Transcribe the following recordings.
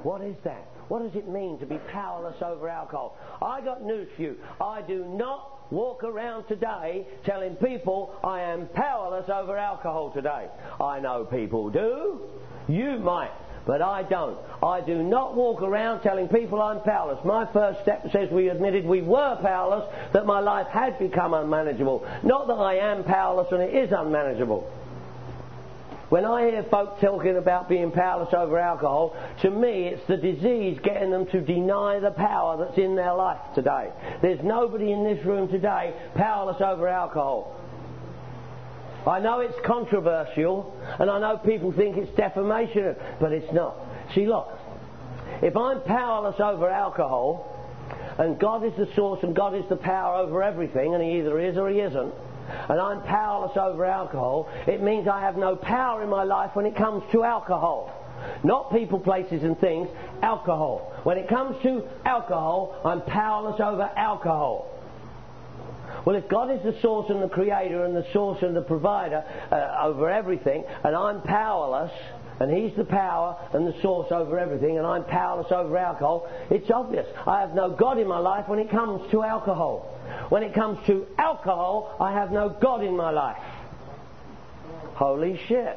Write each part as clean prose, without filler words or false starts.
What is that? What does it mean to be powerless over alcohol? I got news for you. I do not walk around today telling people I am powerless over alcohol today. I know people do. You might. But I don't. I do not walk around telling people I'm powerless. My first step says we admitted we were powerless, that my life had become unmanageable. Not that I am powerless and it is unmanageable. When I hear folk talking about being powerless over alcohol, to me it's the disease getting them to deny the power that's in their life today. There's nobody in this room today powerless over alcohol. I know it's controversial, and I know people think it's defamation, but it's not. See, look, if I'm powerless over alcohol, and God is the source and God is the power over everything, and He either is or He isn't, and I'm powerless over alcohol, it means I have no power in my life when it comes to alcohol. Not people, places and things, alcohol. When it comes to alcohol, I'm powerless over alcohol. Well, if God is the source and the creator and the source and the provider over everything, and I'm powerless, and He's the power and the source over everything, and I'm powerless over alcohol, it's obvious. I have no God in my life when it comes to alcohol. When it comes to alcohol, I have no God in my life. Holy shit.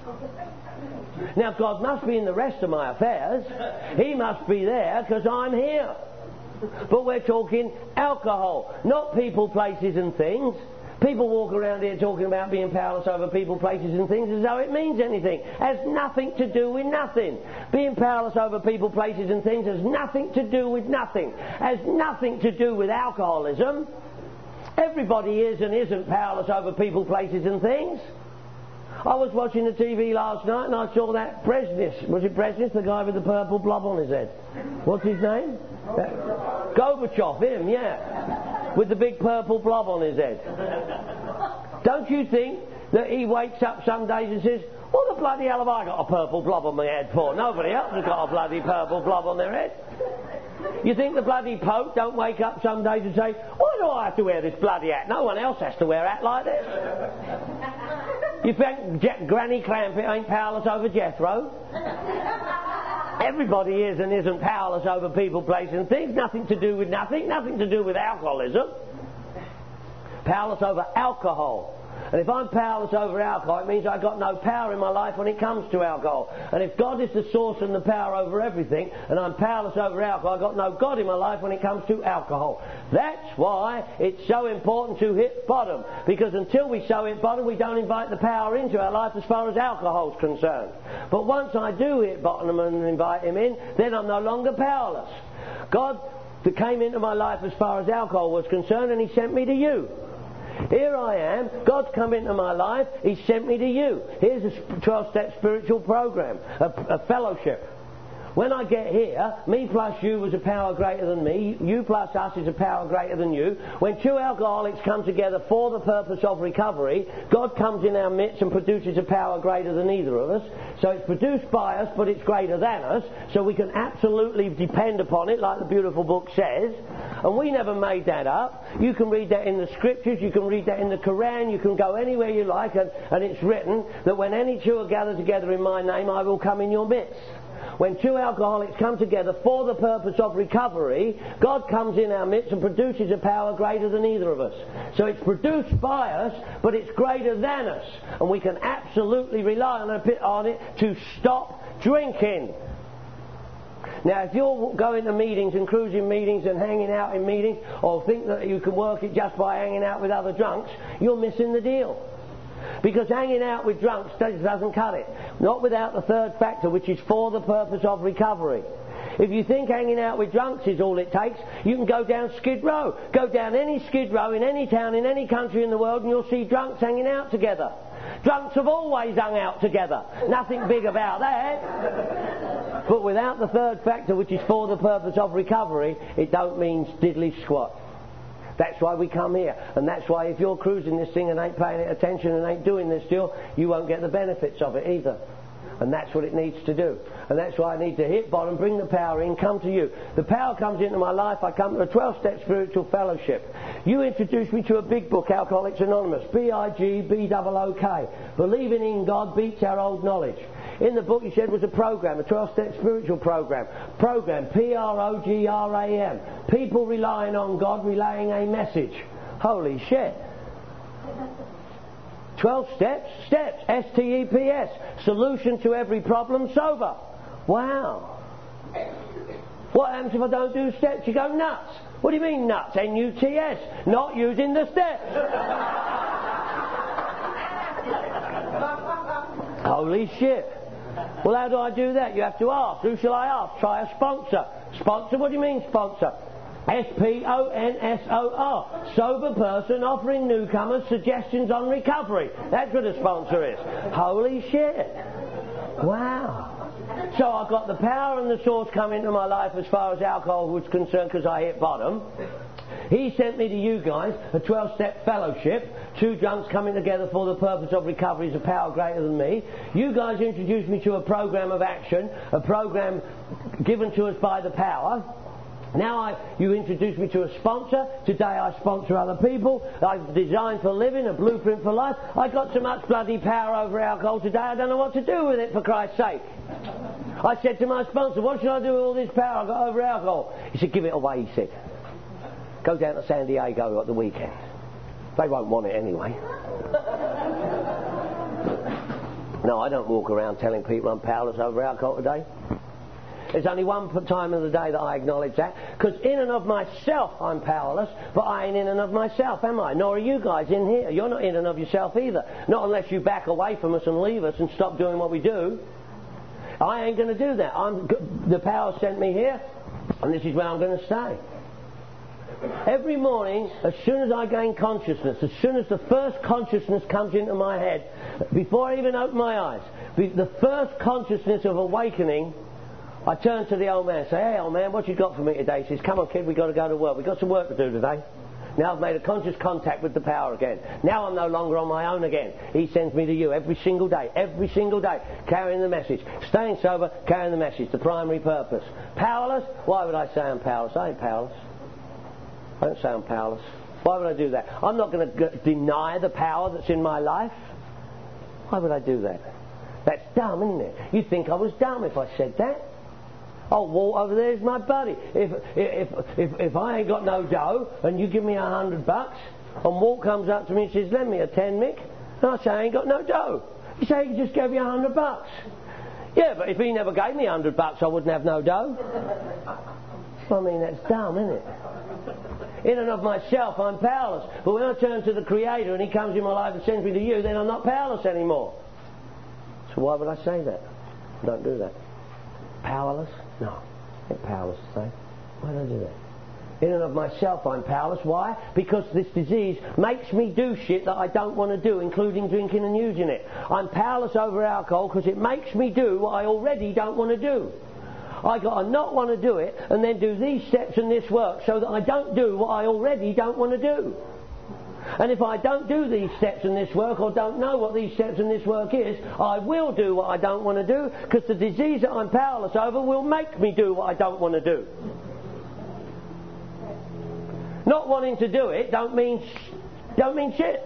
Now, God must be in the rest of my affairs. He must be there because I'm here. But we're talking alcohol, not people, places and things. People walk around here talking about being powerless over people, places and things as though it means anything. It has nothing to do with nothing. Being powerless over people, places and things has nothing to do with nothing. Has nothing to do with alcoholism. Everybody is and isn't powerless over people, places and things. I was watching the TV last night and I saw that Brezhnev. Was it Brezhnev, the guy with the purple blob on his head? What's his name? Gorbachev, him, yeah. With the big purple blob on his head. Don't you think that he wakes up some days and says, what the bloody hell have I got a purple blob on my head for? Nobody else has got a bloody purple blob on their head. You think the bloody Pope don't wake up some days and say, why do I have to wear this bloody hat? No one else has to wear a hat like this. You think Granny Clampett ain't powerless over Jethro? Everybody is and isn't powerless over people, places and things. Nothing to do with nothing. Nothing to do with alcoholism. Powerless over alcohol. And if I'm powerless over alcohol, it means I've got no power in my life when it comes to alcohol. And if God is the source and the power over everything, and I'm powerless over alcohol, I've got no God in my life when it comes to alcohol. That's why it's so important to hit bottom. Because until we so hit bottom, we don't invite the power into our life as far as alcohol's concerned. But once I do hit bottom and invite Him in, then I'm no longer powerless. God came into my life as far as alcohol was concerned, and He sent me to you. Here I am, God's come into my life, He sent me to you. Here's a 12-step spiritual program, a fellowship. When I get here, me plus you was a power greater than me, you plus us is a power greater than you. When two alcoholics come together for the purpose of recovery, God comes in our midst and produces a power greater than either of us. So it's produced by us, but it's greater than us, so we can absolutely depend upon it, like the beautiful book says. And we never made that up. You can read that in the scriptures, you can read that in the Quran, you can go anywhere you like, and it's written that when any two are gathered together in my name, I will come in your midst. When two alcoholics come together for the purpose of recovery, God comes in our midst and produces a power greater than either of us. So it's produced by us, but it's greater than us. And we can absolutely rely on it to stop drinking. Now, if you're going to meetings and cruising meetings and hanging out in meetings, or think that you can work it just by hanging out with other drunks, you're missing the deal. Because hanging out with drunks doesn't cut it. Not without the third factor, which is for the purpose of recovery. If you think hanging out with drunks is all it takes, you can go down Skid Row. Go down any Skid Row in any town, in any country in the world, and you'll see drunks hanging out together. Drunks have always hung out together. Nothing big about that. But without the third factor, which is for the purpose of recovery, it don't mean diddly squat. That's why we come here. And that's why if you're cruising this thing and ain't paying attention and ain't doing this deal, you won't get the benefits of it either. And that's what it needs to do. And that's why I need to hit bottom, bring the power in, come to you. The power comes into my life. I come to a 12-step spiritual fellowship. You introduced me to a big book, Alcoholics Anonymous, BIGBOOK. Believing in God beats our old knowledge. In the book you said was a program, a 12-step spiritual program. Program, PROGRAM. People relying on God, relaying a message. Holy shit. 12 steps, STEPS, solution to every problem, sober. Wow. What happens if I don't do steps? You go nuts. What do you mean nuts? NUTS, not using the steps. Holy shit. Well, how do I do that? You have to ask. Who shall I ask? Try a sponsor. Sponsor? What do you mean sponsor? SPONSOR. Sober person offering newcomers suggestions on recovery. That's what a sponsor is. Holy shit. Wow. So I got the power and the source come into my life as far as alcohol was concerned because I hit bottom. He sent me to you guys, a 12-step fellowship, 2 drunks coming together for the purpose of recovery is a power greater than me. You guys introduced me to a program of action, a program given to us by the power. Now you introduced me to a sponsor. Today I sponsor other people. I've designed for living, a blueprint for life. I got so much bloody power over alcohol today I don't know what to do with it, for Christ's sake. I said to my sponsor, what should I do with all this power I got over alcohol? He said, give it away, he said. Go down to San Diego at the weekend. They won't want it anyway. No, I don't walk around telling people I'm powerless over alcohol today. There's only one time of the day that I acknowledge that, because in and of myself I'm powerless, but I ain't in and of myself, am I? Nor are you guys in here. You're not in and of yourself either. Not unless you back away from us and leave us and stop doing what we do. I ain't going to do that. The power sent me here, and this is where I'm going to stay. Every morning, as soon as I gain consciousness, as soon as the first consciousness comes into my head, before I even open my eyes, the first consciousness of awakening, I turn to the old man and say, hey old man, what you got for me today? He says, come on kid, we've got to go to work. We've got some work to do today. Now I've made a conscious contact with the power again. Now I'm no longer on my own again. He sends me to you every single day, carrying the message. Staying sober, carrying the message, the primary purpose. Powerless? Why would I say I'm powerless? I ain't powerless. I don't say I'm powerless. Why would I do that? I'm not going to deny the power that's in my life. Why would I do that? That's dumb, isn't it? You'd think I was dumb if I said that. Oh, Walt over there is my buddy. If I ain't got no dough and you give me $100 and Walt comes up to me and says, lend me a 10, Mick. And I say, I ain't got no dough. You say, he just gave you $100. Yeah, but if he never gave me $100, I wouldn't have no dough. I mean, that's dumb, isn't it? In and of myself, I'm powerless. But when I turn to the Creator and He comes in my life and sends me to you, then I'm not powerless anymore. So why would I say that? Don't do that. Powerless? No. I'm powerless to say. Why don't I do that? In and of myself, I'm powerless. Why? Because this disease makes me do shit that I don't want to do, including drinking and using it. I'm powerless over alcohol because it makes me do what I already don't want to do. I got to not want to do it and then do these steps and this work so that I don't do what I already don't want to do. And if I don't do these steps and this work, or don't know what these steps and this work is, I will do what I don't want to do, because the disease that I'm powerless over will make me do what I don't want to do. Not wanting to do it don't mean shit.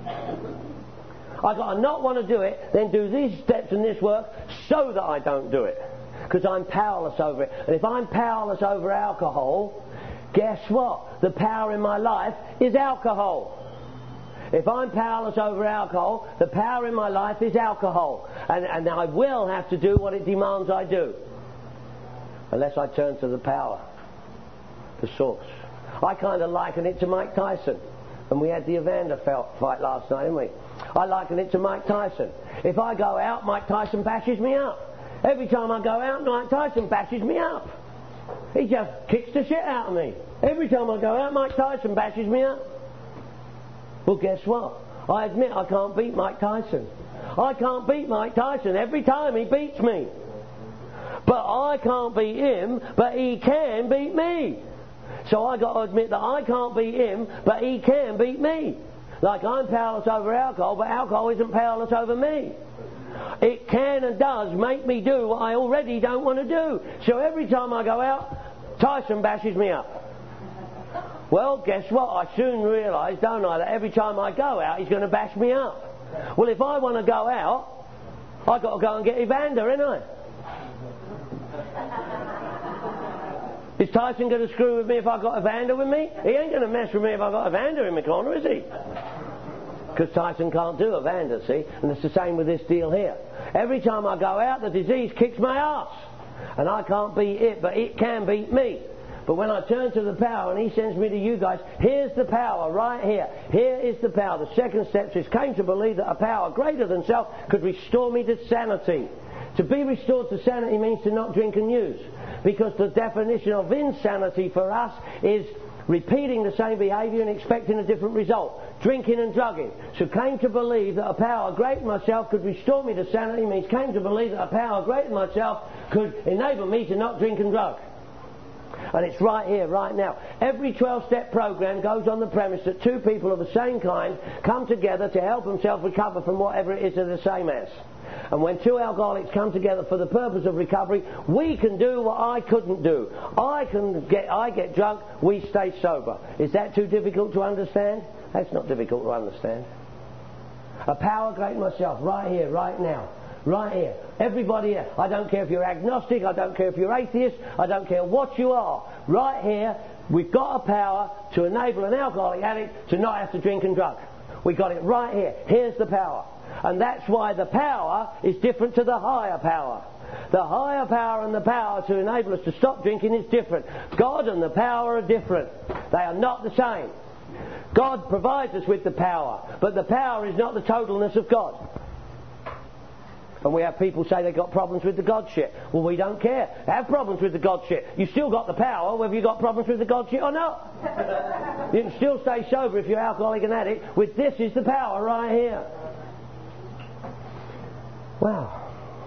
I got to not want to do it, then do these steps and this work so that I don't do it, because I'm powerless over it. And if I'm powerless over alcohol, guess what? The power in my life is alcohol. If I'm powerless over alcohol, the power in my life is alcohol. And I will have to do what it demands I do. Unless I turn to the power, the source. I kind of liken it to Mike Tyson. And we had the Evander fight last night, didn't we? I liken it to Mike Tyson. If I go out, Mike Tyson bashes me up. Every time I go out, Mike Tyson bashes me up. He just kicks the shit out of me. Every time I go out, Mike Tyson bashes me up. Well, guess what? I admit I can't beat Mike Tyson. I can't beat Mike Tyson every time he beats me. But I can't beat him, but he can beat me. So I got to admit that I can't beat him, but he can beat me. Like I'm powerless over alcohol, but alcohol isn't powerless over me. it can and does make me do what I already don't want to do. So every time I go out, Tyson bashes me up. Well, guess what? I soon realise, don't I, that every time I go out, he's going to bash me up. Well, if I want to go out, I've got to go and get Evander, ain't I? Is Tyson going to screw with me if I've got Evander with me? He ain't going to mess with me if I've got Evander in my corner, is he? Because Tyson can't do Evander, see? And it's the same with this deal here. Every time I go out, the disease kicks my ass. And I can't beat it, but it can beat me. But when I turn to the power and he sends me to you guys, here's the power right here. Here is the power. The second step is came to believe that a power greater than self could restore me to sanity. To be restored to sanity means to not drink and use. Because the definition of insanity for us is repeating the same behaviour and expecting a different result. Drinking and drugging. So came to believe that a power greater than myself could restore me to sanity means came to believe that a power greater than myself could enable me to not drink and drug. And it's right here, right now. Every 12-step program goes on the premise that two people of the same kind come together to help themselves recover from whatever it is they're the same as. And when two alcoholics come together for the purpose of recovery, we can do what I couldn't do. I get drunk, we stay sober. Is that too difficult to understand? That's not difficult to understand. A power greater than myself, right here, right now. Right here. Everybody here. I don't care if you're agnostic, I don't care if you're atheist, I don't care what you are. Right here, we've got a power to enable an alcoholic addict to not have to drink and drug. We got it right here. Here's the power. And that's why the power is different to the higher power. The higher power and the power to enable us to stop drinking is different. God and the power are different. They are not the same. God provides us with the power, but the power is not the totalness of God. And we have people say they've got problems with the God shit. Well, we don't care. Have problems with the God shit. You still got the power whether you've got problems with the God shit or not. You can still stay sober if you're alcoholic and addict. With this is the power right here. Wow.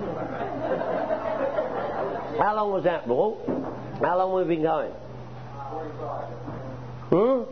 How long was that, Walt? How long have we been going? 45.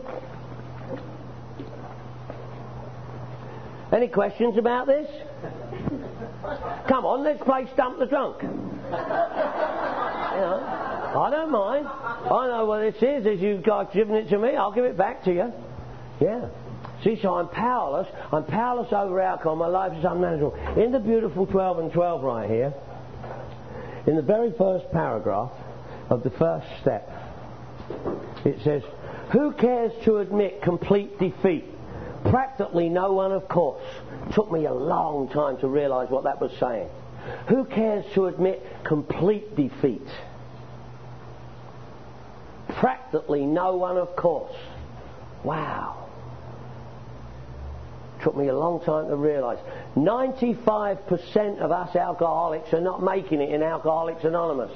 Any questions about this? Come on, let's play Stump the Drunk. You know, I don't mind. I know what this is. As you guys given it to me, I'll give it back to you. Yeah. See, so I'm powerless. I'm powerless over alcohol. My life is unmanageable. In the beautiful 12 and 12 right here, in the very first paragraph of the first step, it says, who cares to admit complete defeat? Practically no one, of course. It took me a long time to realise what that was saying. Who cares to admit complete defeat? Practically no one, of course. Wow. It took me a long time to realise. 95% of us alcoholics are not making it in Alcoholics Anonymous.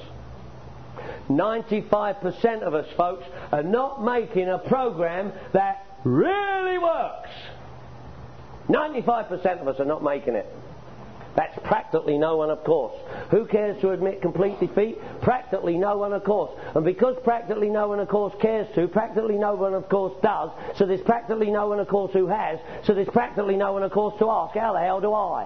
95% of us, folks, are not making a program that really works. 95% of us are not making it. That's practically no one, of course. Who cares to admit complete defeat? Practically no one, of course. And because practically no one, of course, cares to, practically no one, of course, does, so there's practically no one, of course, who has, so there's practically no one, of course, to ask, how the hell do I?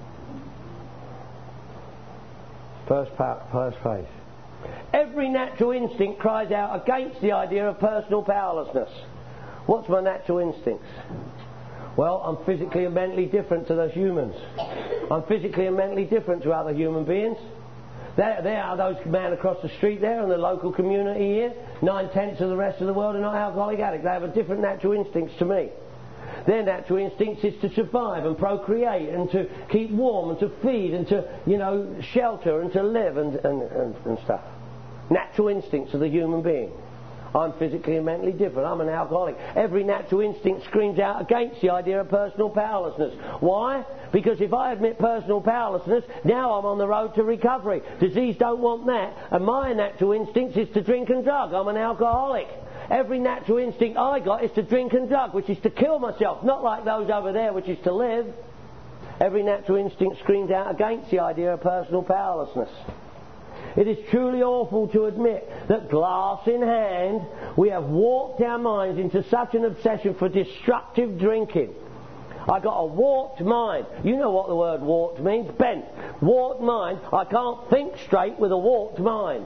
First phrase. Every natural instinct cries out against the idea of personal powerlessness. What's my natural instincts? Well, I'm physically and mentally different to those humans. I'm physically and mentally different to other human beings. There are those men across the street there in the local community here. 9/10 of the rest of the world are not alcoholic addicts. They have a different natural instincts to me. Their natural instincts is to survive and procreate and to keep warm and to feed and to, shelter and to live and stuff. Natural instincts of the human being. I'm physically and mentally different. I'm an alcoholic. Every natural instinct screams out against the idea of personal powerlessness. Why? Because if I admit personal powerlessness, now I'm on the road to recovery. Disease don't want that. And my natural instinct is to drink and drug. I'm an alcoholic. Every natural instinct I got is to drink and drug, which is to kill myself. Not like those over there, which is to live. Every natural instinct screams out against the idea of personal powerlessness. It is truly awful to admit that, glass in hand, we have warped our minds into such an obsession for destructive drinking. I got a warped mind. You know what the word warped means? Bent. Warped mind. I can't think straight with a warped mind.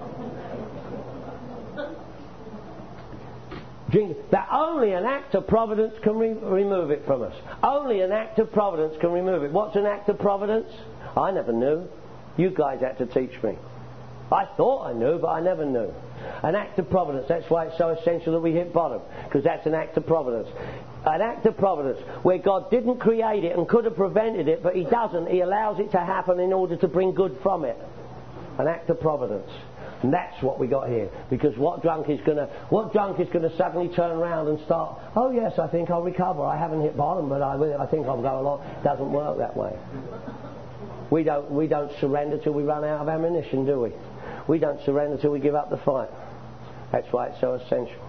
That only an act of providence can remove it from us. Only an act of providence can remove it. What's an act of providence? I never knew. You guys had to teach me. I thought I knew, but I never knew. An act of providence. That's why it's so essential that we hit bottom, because that's an act of providence. An act of providence where God didn't create it and could have prevented it, but He doesn't. He allows it to happen in order to bring good from it. An act of providence. And that's what we got here. Because what drunk is going to suddenly turn around and start, oh yes, I think I'll recover. I haven't hit bottom, but I think I'll go along. It doesn't work that way. We don't surrender till we run out of ammunition, do we? We don't surrender till we give up the fight. That's why it's so essential.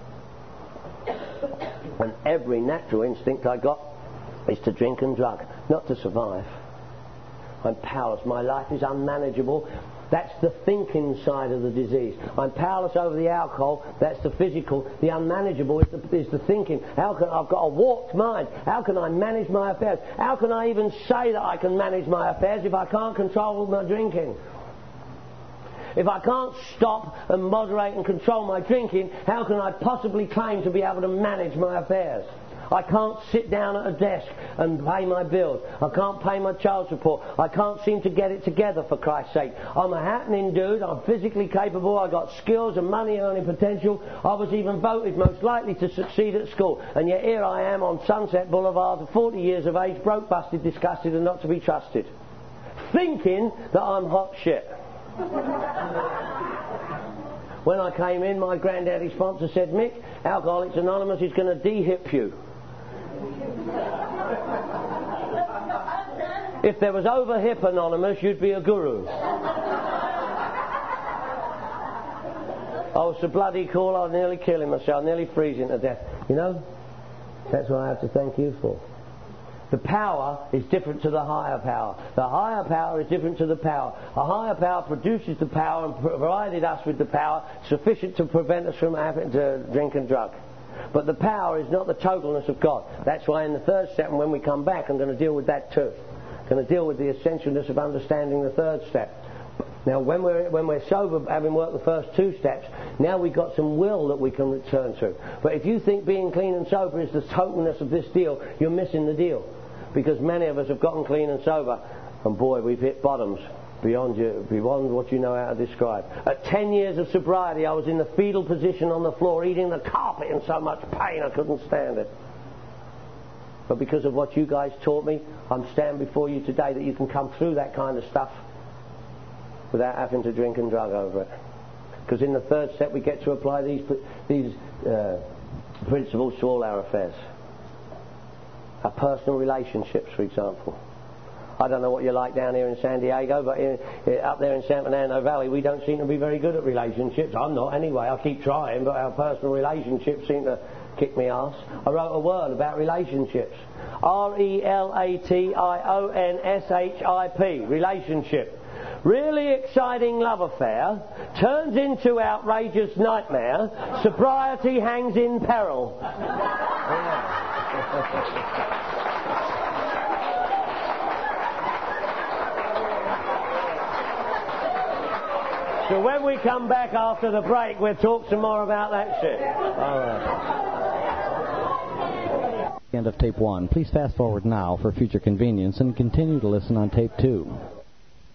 And every natural instinct I got is to drink and drug, not to survive. I'm powerless. My life is unmanageable. That's the thinking side of the disease. I'm powerless over the alcohol. That's the physical. The unmanageable is the thinking. I've got a warped mind. How can I manage my affairs? How can I even say that I can manage my affairs if I can't control my drinking? If I can't stop and moderate and control my drinking, how can I possibly claim to be able to manage my affairs? I can't sit down at a desk and pay my bills. I can't pay my child support. I can't seem to get it together, for Christ's sake. I'm a happening dude. I'm physically capable. I've got skills and money earning potential. I was even voted most likely to succeed at school. And yet here I am on Sunset Boulevard at 40 years of age, broke, busted, disgusted and not to be trusted. Thinking that I'm hot shit. When I came in, my granddaddy sponsor said, Mick, Alcoholics Anonymous is going to de-hip you. If there was over-hip Anonymous, you'd be a guru. I was so bloody cool, I was nearly killing myself, nearly freezing to death. You know, that's what I have to thank you for. The power is different to the higher power. The higher power is different to the power. A higher power produces the power and provided us with the power sufficient to prevent us from having to drink and drug. But the power is not the totalness of God. That's why in the third step, and when we come back, I'm going to deal with that too. I'm going to deal with the essentialness of understanding the third step. Now, when we're sober, having worked the first two steps, now we've got some will that we can return to. But if you think being clean and sober is the totalness of this deal, you're missing the deal. Because many of us have gotten clean and sober, and boy, we've hit bottoms beyond what you know how to describe. At 10 years of sobriety, I was in the fetal position on the floor, eating the carpet in so much pain I couldn't stand it. But because of what you guys taught me, I'm standing before you today that you can come through that kind of stuff without having to drink and drug over it. Because in the third step, we get to apply these principles to all our affairs. Our personal relationships, for example. I don't know what you're like down here in San Diego, but up there in San Fernando Valley, we don't seem to be very good at relationships. I'm not anyway. I keep trying, but our personal relationships seem to kick me ass. I wrote a word about relationships. RELATIONSHIP. Relationship. Really exciting love affair turns into outrageous nightmare. Sobriety hangs in peril. So when we come back after the break, we'll talk some more about that shit. All right. End of tape 1. Please fast forward now for future convenience and continue to listen on tape 2.